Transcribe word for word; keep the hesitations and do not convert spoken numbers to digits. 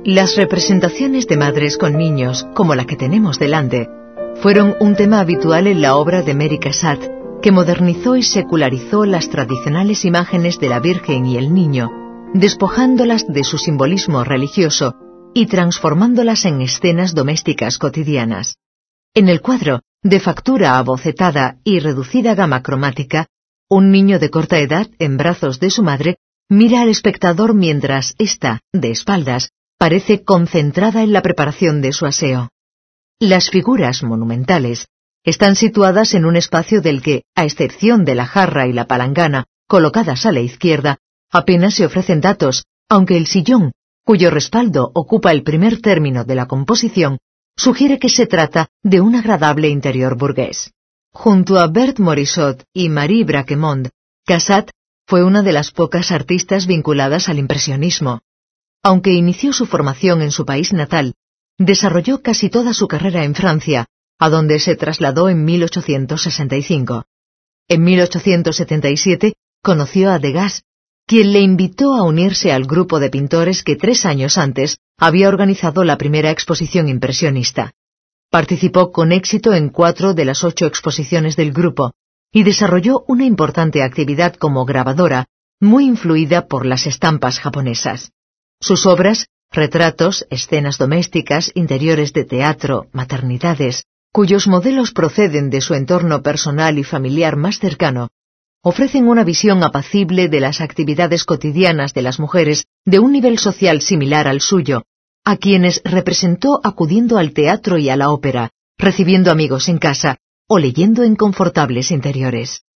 Las representaciones de madres con niños, como la que tenemos delante, fueron un tema habitual en la obra de Mary Cassatt, que modernizó y secularizó las tradicionales imágenes de la Virgen y el Niño, despojándolas de su simbolismo religioso y transformándolas en escenas domésticas cotidianas. En el cuadro, de factura abocetada y reducida gama cromática, un niño de corta edad, en brazos de su madre, mira al espectador mientras ésta, de espaldas, parece concentrada en la preparación de su aseo. Las figuras monumentales están situadas en un espacio del que, a excepción de la jarra y la palangana, colocadas a la izquierda, apenas se ofrecen datos, aunque el sillón, cuyo respaldo ocupa el primer término de la composición, sugiere que se trata de un agradable interior burgués. Junto a Bert Morisot y Marie Braquemond, Cassatt fue una de las pocas artistas vinculadas al impresionismo. Aunque inició su formación en su país natal, desarrolló casi toda su carrera en Francia, a donde se trasladó en mil ochocientos sesenta y cinco. En mil ochocientos setenta y siete conoció a Degas, quien le invitó a unirse al grupo de pintores que tres años antes había organizado la primera exposición impresionista. Participó con éxito en cuatro de las ocho exposiciones del grupo y desarrolló una importante actividad como grabadora, muy influida por las estampas japonesas. Sus obras, retratos, escenas domésticas, interiores de teatro, maternidades, cuyos modelos proceden de su entorno personal y familiar más cercano, ofrecen una visión apacible de las actividades cotidianas de las mujeres de un nivel social similar al suyo, a quienes representó acudiendo al teatro y a la ópera, recibiendo amigos en casa o leyendo en confortables interiores.